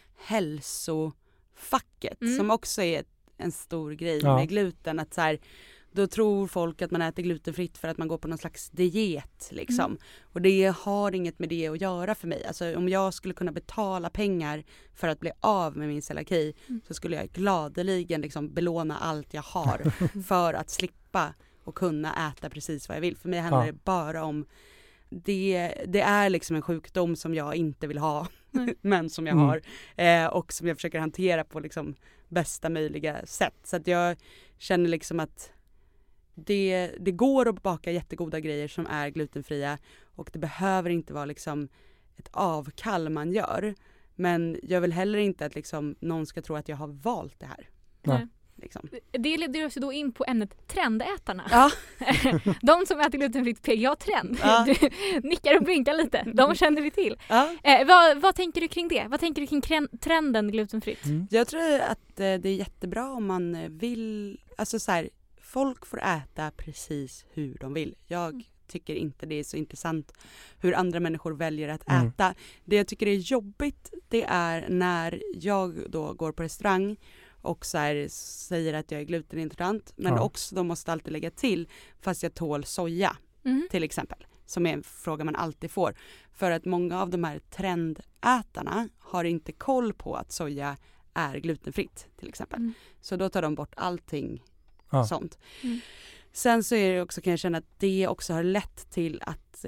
hälsofacket som också är en stor grej med gluten, att så här, då tror folk att man äter glutenfritt för att man går på någon slags diet liksom. Och det har inget med det att göra för mig. Alltså om jag skulle kunna betala pengar för att bli av med min celiaki så skulle jag gladeligen liksom belåna allt jag har för att slippa och kunna äta precis vad jag vill. För mig handlar det bara om det är liksom en sjukdom som jag inte vill ha men som jag har och som jag försöker hantera på liksom bästa möjliga sätt. Så att jag känner liksom att det går att baka jättegoda grejer som är glutenfria och det behöver inte vara liksom ett avkall man gör. Men jag vill heller inte att liksom någon ska tro att jag har valt det här. Nej. Liksom. Det leder oss då in på ämnet trendätarna. Ja. De som äter glutenfritt PGA-trend. Ja. Du nickar och blinkar lite. De känner vi till. Ja. Vad tänker du kring det? Vad tänker du kring trenden glutenfritt? Jag tror att det är jättebra om man vill, alltså så här, folk får äta precis hur de vill. Jag tycker inte det är så intressant hur andra människor väljer att äta. Det jag tycker är jobbigt, det är när jag då går på restaurang och så här, säger att jag är glutenintolerant, men också de måste alltid lägga till fast jag tål soja till exempel, som är en fråga man alltid får. För att många av de här trendätarna har inte koll på att soja är glutenfritt till exempel. Så då tar de bort allting sånt. Sen så är det också, kan jag känna att det också har lett till att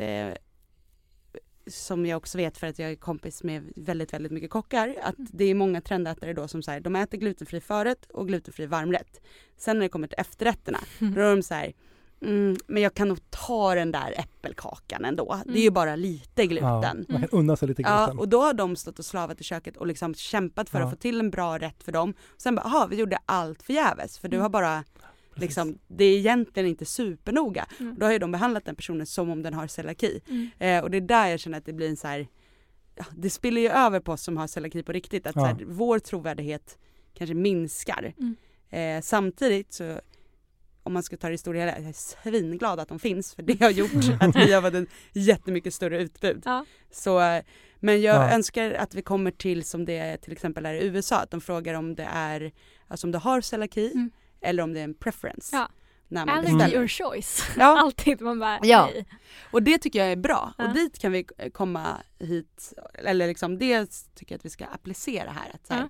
som jag också vet för att jag är kompis med väldigt, väldigt mycket kockar, att det är många trendätare då som säger de äter glutenfri förrätt och glutenfri varmrätt. Sen när det kommer till efterrätterna, då är de så här, men jag kan nog ta den där äppelkakan ändå. Det är ju bara lite gluten. Man kan unna sig lite gluten. Ja, och då har de stått och slavat i köket och liksom kämpat för att få till en bra rätt för dem. Och sen bara, vi gjorde allt förgäves för du har bara liksom, det är egentligen inte supernoga. Då har ju de behandlat den personen som om den har celiaki. Och det är där jag känner att det blir en så här, det spiller ju över på oss som har celiaki på riktigt, att så här, vår trovärdighet kanske minskar. Samtidigt så, om man ska ta det i stora hela, jag är svinglad att de finns, för det har gjort att vi har varit en jättemycket större utbud. Så, men jag önskar att vi kommer till som det till exempel är i USA, att de frågar om det är, alltså om du har celiaki eller om det är en preference. När man allergy or choice. Alltid man bara nej. Och det tycker jag är bra. Och dit kan vi komma hit, eller liksom det tycker jag att vi ska applicera här. Att så här,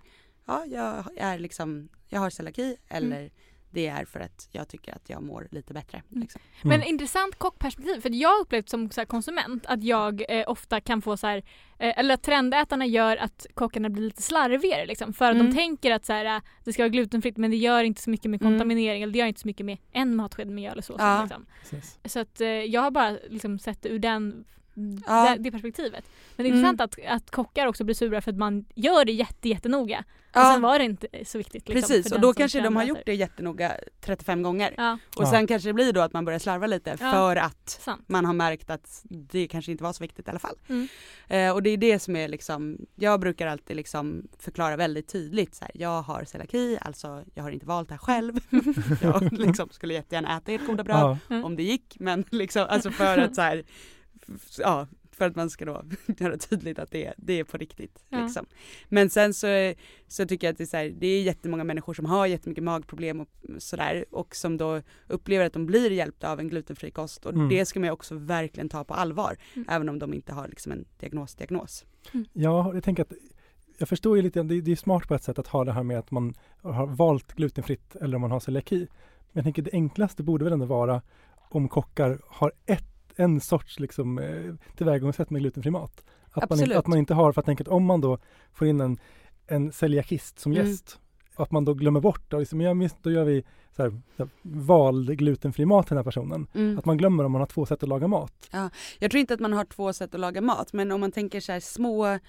jag har celiaki eller det är för att jag tycker att jag mår lite bättre. Liksom. Men intressant kockperspektiv, för jag har upplevt som så här, konsument att jag ofta kan få så här, eller att trendätarna gör att kockarna blir lite slarvigare liksom, för att de tänker att så här, det ska vara glutenfritt, men det gör inte så mycket med kontaminering, eller det gör inte så mycket med en matsked med mjöl och sås. Liksom. Så att jag har bara liksom, sett det ur det perspektivet. Men det är intressant att kockar också blir sura för att man gör det jättenoga. Och sen var det inte så viktigt. Liksom, precis, och då kanske de har gjort det jättenoga 35 gånger. Och sen kanske det blir då att man börjar slarva lite för att man har märkt att det kanske inte var så viktigt i alla fall. Och det är det som är liksom, jag brukar alltid liksom förklara väldigt tydligt så här, jag har celiaki, alltså jag har inte valt det här själv. Jag liksom skulle jättegärna äta ett goda bröd om det gick, men liksom, alltså för att så här, för att man ska då göra tydligt att det är på riktigt. Liksom. Men sen så tycker jag att det är jättemånga människor som har jättemycket magproblem och sådär, och som då upplever att de blir hjälpta av en glutenfri kost, och det ska man ju också verkligen ta på allvar, även om de inte har liksom en diagnos. Ja, jag tänker att jag förstår ju lite, det är smart på ett sätt att ha det här med att man har valt glutenfritt eller om man har celiaki. Men jag tänker det enklaste borde väl ändå vara om kockar har en sorts liksom, tillvägagångssätt med glutenfri mat. Att man inte har, för att tänka att om man då får in en celiakist som gäst, att man då glömmer bort och liksom, då gör vi så här, vald glutenfri mat till den här personen. Att man glömmer om man har 2 sätt att laga mat. Ja, jag tror inte att man har 2 sätt att laga mat, men om man tänker så här små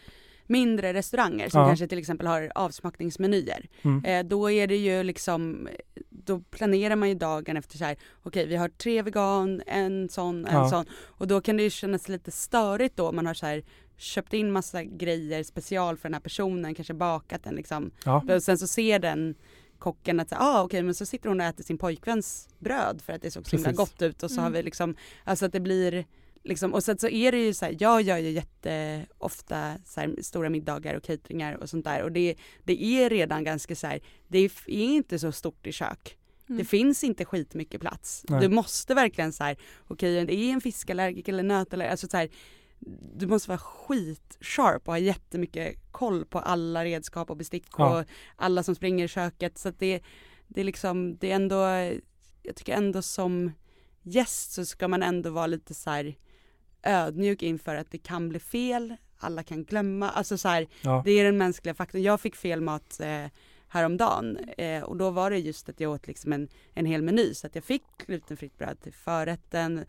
mindre restauranger som kanske till exempel har avsmakningsmenyer. Då är det ju liksom, då planerar man ju dagen efter så här, okej, vi har 3 vegan, en sån. Och då kan det ju kännas lite störigt då. Man har så här köpt in massa grejer special för den här personen, kanske bakat den liksom. Och sen så ser den kocken att okej, men så sitter hon och äter sin pojkväns bröd för att det såg så himla gott ut. Och så har vi liksom, alltså att det blir liksom, och sen så är det ju så här, jag gör ju jätteofta så här stora middagar och cateringar och sånt där. Och det är redan ganska så här, det är inte så stort i kök. Det finns inte skitmycket plats. Nej. Du måste verkligen så här, okej, det är en fiskallergiker eller nöt eller alltså så här, du måste vara skitsharp och ha jättemycket koll på alla redskap och bestick och alla som springer i köket. Så att det är liksom, det är ändå, jag tycker ändå som gäst så ska man ändå vara lite så här ödmjuk inför att det kan bli fel. Alla kan glömma. Alltså så här, det är den mänskliga faktorn. Jag fick fel mat häromdagen och då var det just att jag åt liksom en hel meny, så att jag fick glutenfritt bröd till förrätten,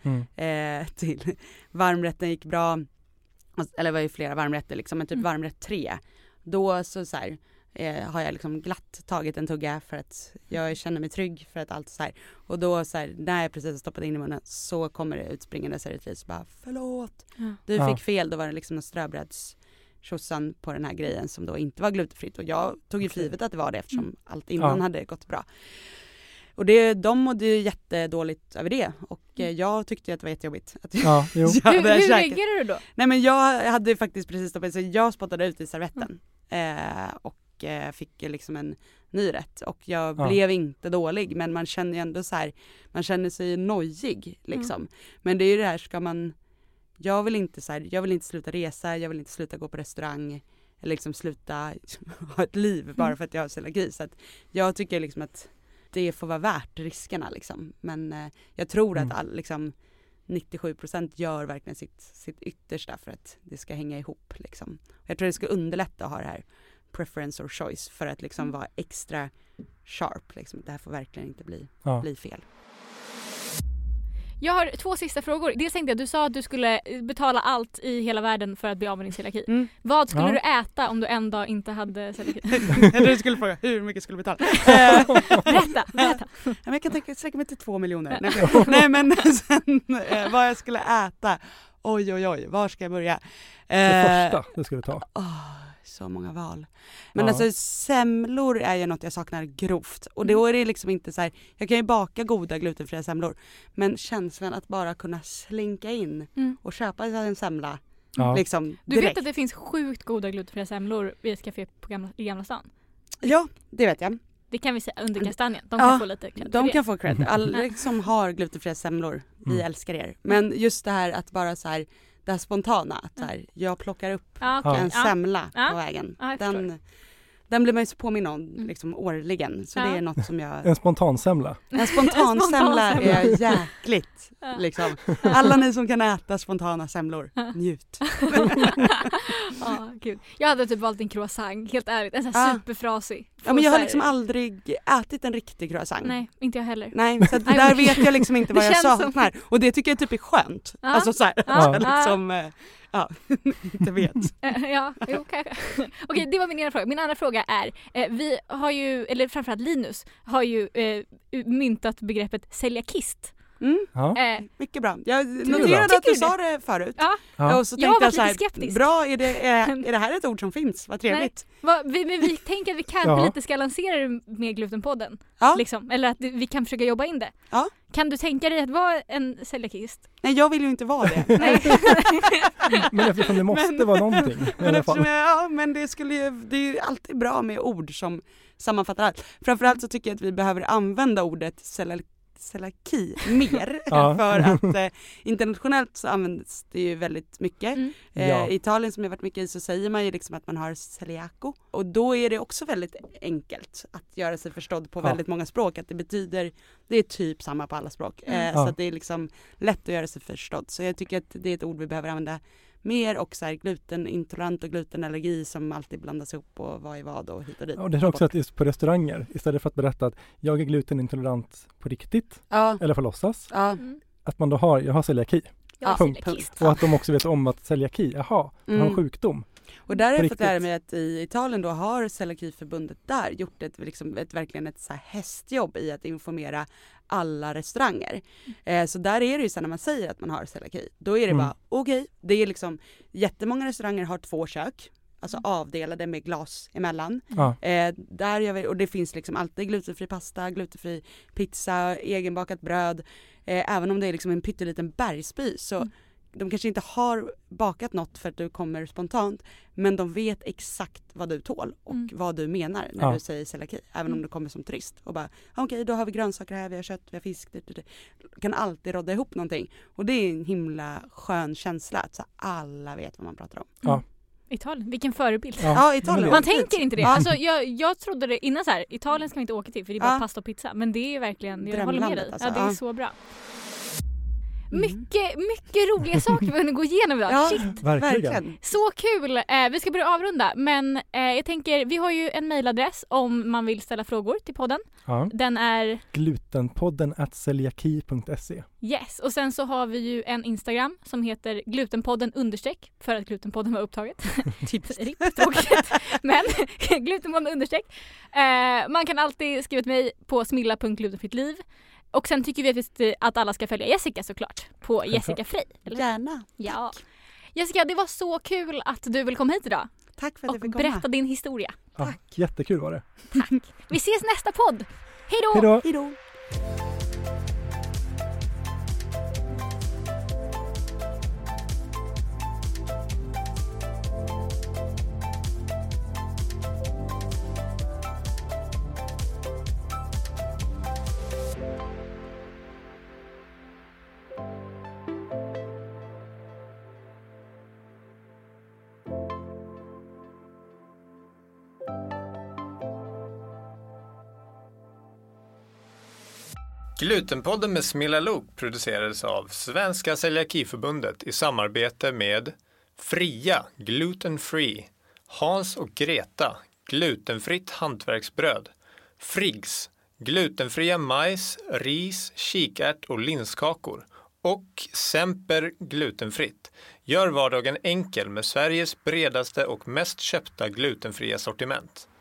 till varmrätten gick bra, eller det var ju flera varmrätter liksom, men typ varmrätt 3 då så här, har jag liksom glatt tagit en tugga för att jag känner mig trygg för att allt så här, och då så här, när jag precis stoppat in i munnen så kommer det utspringande servitris bara, förlåt, du fick fel, då var det liksom en ströbröds tjossan på den här grejen som då inte var glutenfritt, och jag tog ju för givet att det var det eftersom allt innan hade gått bra. Och de mådde ju jättedåligt över det, och jag tyckte att det var jättejobbigt. Att hur reagerade du då? Nej, men jag hade faktiskt precis stoppat, så jag spottade ut i servetten och fick liksom en ny rätt, och jag blev inte dålig, men man känner ju ändå så här, man känner sig nojig liksom. Men det är ju det här, jag vill inte sluta resa, jag vill inte sluta gå på restaurang eller liksom sluta ha ett liv bara för att jag har celiaki. Så att jag tycker liksom att det får vara värt riskerna liksom. Men jag tror att liksom 97% gör verkligen sitt yttersta för att det ska hänga ihop liksom. Jag tror det ska underlätta att ha det här preference or choice för att liksom vara extra sharp liksom. Det här får verkligen inte bli fel. Jag har 2 sista frågor. Dels tänkte jag, du sa att du skulle betala allt i hela världen för att bli av med din celiaki. Vad skulle du äta om du en dag inte hade celiaki? Du skulle fråga, hur mycket skulle du betala? Berätta. Men jag kan sträcka mig till 2 miljoner. Nej, men sen vad jag skulle äta. Oj, var ska jag börja? Det första du skulle ta. Så många val. Men alltså semlor är ju något jag saknar grovt. Och då är det liksom inte så här, jag kan ju baka goda glutenfria semlor, men känslan att bara kunna slinka in och köpa en semla liksom direkt. Du vet att det finns sjukt goda glutenfria semlor vid ett café i Gamla stan? Ja, det vet jag. Det kan vi säga under kastanjen. De kan få lite cred. De kan få cred. Alla som har glutenfria semlor, vi älskar er. Men just det här att bara så här, det här spontana, att så här, jag plockar upp en semla på vägen. Den blir man ju så påminn om liksom årligen. Så det är något som jag... En spontansemla. En spontansemla är jäkligt. Liksom. Alla ni som kan äta spontana semlor, njut. Kul. Jag hade typ valt en croissant, helt ärligt. En sån här superfrasig. Ja, men jag har liksom aldrig ätit en riktig croissant. Nej, inte jag heller. Nej, så där vet jag liksom inte vad jag saknar. Och det tycker jag typ är skönt. Alltså så här, liksom... inte vet. Kanske. Okej, det var min ena fråga. Min andra fråga är, vi har ju, eller framförallt Linus, har ju myntat begreppet celiakist. Mycket bra. Jag noterade att du sa det förut. Och så tänkte jag så här, skeptisk. Bra, är det här ett ord som finns? Vad trevligt. Vi tänker att vi kanske lite ska lansera det med Glutenpodden. Liksom. Eller att vi kan försöka jobba in det. Kan du tänka dig att vara en celiakist? Nej, jag vill ju inte vara det. Men eftersom det måste vara någonting. Men det är ju alltid bra med ord som sammanfattar allt. Framförallt så tycker jag att vi behöver använda ordet celiaki mer för att internationellt så används det ju väldigt mycket. I Italien som jag varit mycket i så säger man ju liksom att man har celiaco, och då är det också väldigt enkelt att göra sig förstådd på väldigt många språk, att det är typ samma på alla språk. Så att det är liksom lätt att göra sig förstådd. Så jag tycker att det är ett ord vi behöver använda mer, och så här glutenintolerant och glutenallergi som alltid blandas ihop och vad är vad och hit och dit. Och det är också att just på restauranger, istället för att berätta att jag är glutenintolerant på riktigt eller för låtsas, att man då jag har celiaki. Punkt. Och att de också vet om att celiaki, jag har en sjukdom. Och där har jag fått lära mig att i Italien då har Celiakiförbundet där gjort verkligen ett så här hästjobb i att informera alla restauranger. Så där är det ju så när man säger att man har celiaki, då är det bara okej. Det är liksom, jättemånga restauranger har 2 kök. Alltså avdelade med glas emellan. Där gör vi, och det finns liksom alltid glutenfri pasta, glutenfri pizza, egenbakat bröd. Även om det är liksom en pytteliten bergsby så de kanske inte har bakat något för att du kommer spontant, men de vet exakt vad du tål och vad du menar när du säger celiaki, även om du kommer som turist och bara okej, då har vi grönsaker här, vi har kött, vi har fisk, du kan alltid rodda ihop någonting, och det är en himla skön känsla att så alla vet vad man pratar om. Italien, vilken förebild. Ja, Italien. Man tänker inte det. Alltså, jag trodde det innan så här, Italien ska vi inte åka till för det är bara pasta och pizza, men det är verkligen, jag håller med dig. Alltså. Ja, det är så bra. Mycket roliga saker vi kunde gå igenom idag. Ja, shit. Verkligen. Så kul. Vi ska börja avrunda, men jag tänker, vi har ju en mejladress om man vill ställa frågor till podden. Ja. Den är glutenpodden@celiaki.se. Yes, och sen så har vi ju en Instagram som heter glutenpodden _ för att glutenpodden var upptaget. Tråkigt. Men glutenpodden _ man kan alltid skriva till mig på smilla.glutenfrittliv. Och sen tycker vi att alla ska följa Jessica såklart på Jessica Frey. Eller? Gärna. Ja. Jessica, det var så kul att du vill komma hit idag. Tack för att och jag fick komma. berätta din historia. Tack. Jättekul var det. Tack. Vi ses nästa podd. Hej då! Hej då! Glutenpodden med Smilla Luuk producerades av Svenska Celiakiförbundet i samarbete med Fria, Gluten Free, Hans och Greta, glutenfritt hantverksbröd, Friggs, glutenfria majs, ris, kikärt och linskakor och Semper glutenfritt. Gör vardagen enkel med Sveriges bredaste och mest köpta glutenfria sortiment.